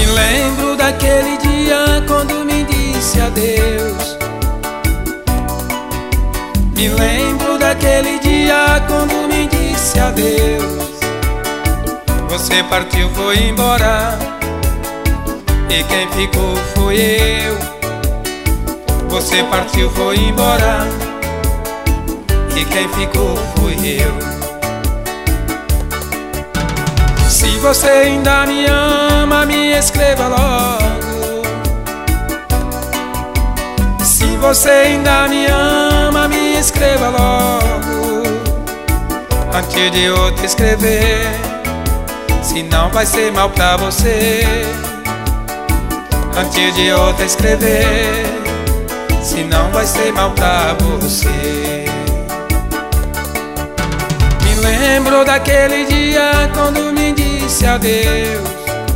lembro daquele dia quando me disse adeus. Me lembro daquele dia quando me disse adeus. Você partiu, foi embora, e quem ficou foi eu. Você partiu, foi embora, e quem ficou foi eu. Se você ainda me ama, me escreva logo. Se você ainda me ama, me escreva logo, antes de eu te escrever, senão vai ser mal pra você. Antes de eu te escrever, senão vai ser mal pra você. Me lembro daquele dia quando me disse adeus.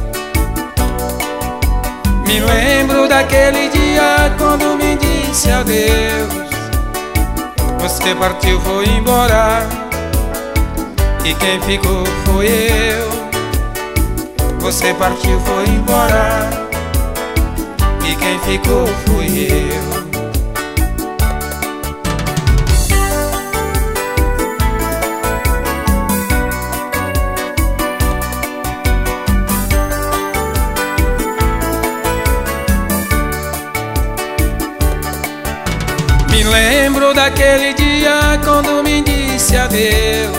Me lembro daquele dia quando me disse adeus. Você partiu, foi embora, e quem ficou foi eu. Você partiu, foi embora, e quem ficou fui eu. Me lembro daquele dia quando me disse adeus.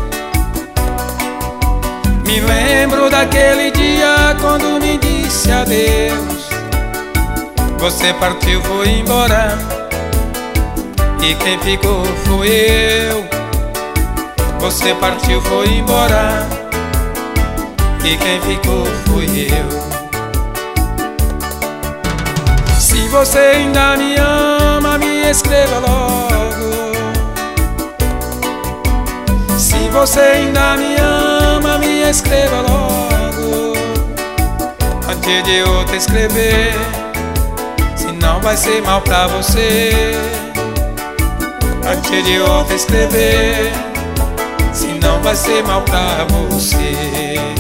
Me lembro daquele dia quando me disse adeus. Você partiu, foi embora, e quem ficou foi eu. Você partiu, foi embora, e quem ficou foi eu. Se você ainda me ama, me escreva logo. Se você ainda me ama, me escreva logo, antes de eu te escrever, senão vai ser mal pra você. Antes de eu te escrever, senão vai ser mal pra você.